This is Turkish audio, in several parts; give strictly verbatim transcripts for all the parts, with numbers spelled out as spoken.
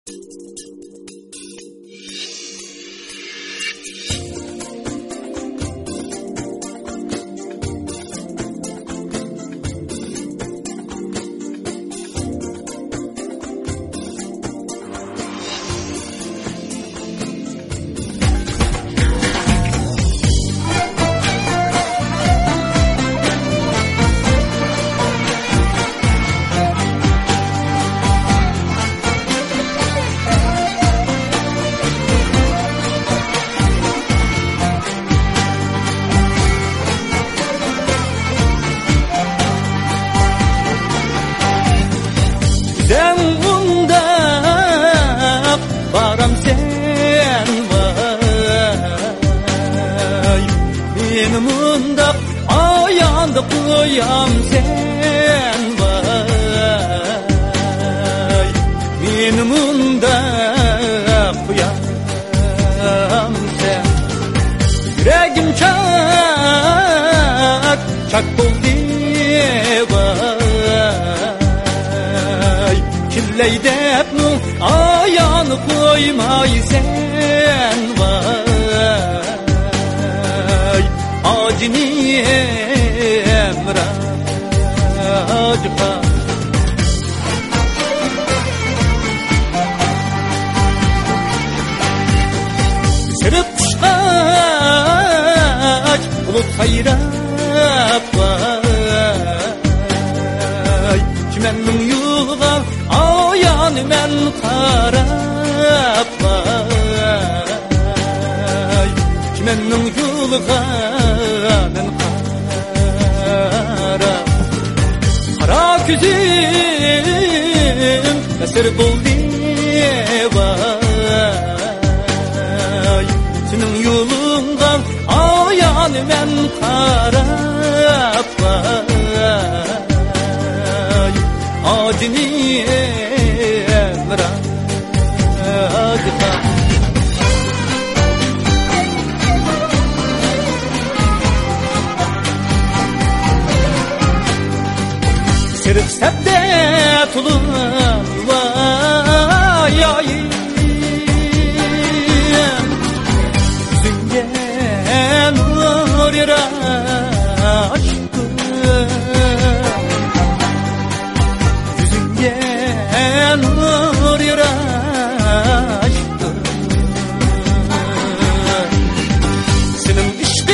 Sen bunda baram sen vay, men bunda ayanda koyam sen vay, men bunda koyam sen. Yüreğim çak çak oldu vay, Leydepnu ayağını koymay sen vay, acını emracıka. Sırıp çıkaç bulut sayrap vay, çimennin yolga ayağını men qarap vay, çimennin yolga men qarap. Qara küzüm esir boldi vay, senin yolunga ayağını men qarap vay, acını emracıka. Sırık sebde tulum vay ayım, yüzünden nur aşkım, yüzünden nur aşkım. Senin işki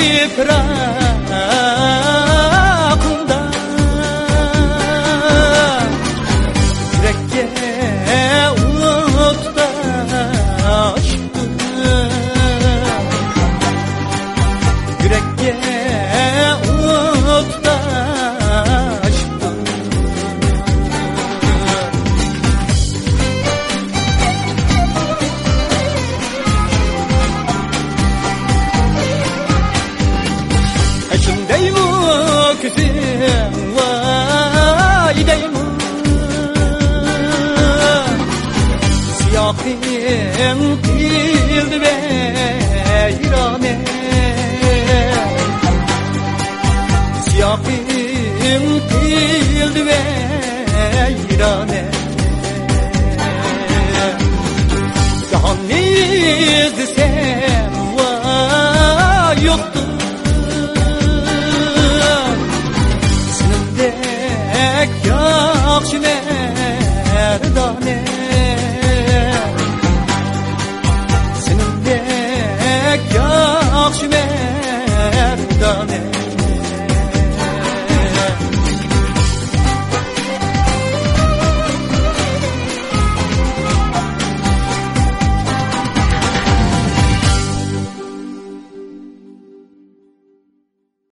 firakında yürekte umut da aşkım, yürekte umut da aşkım. Eşindeymu küsüm vay deymu, siyahim kildi beyrane, siyahim kildi beyrane.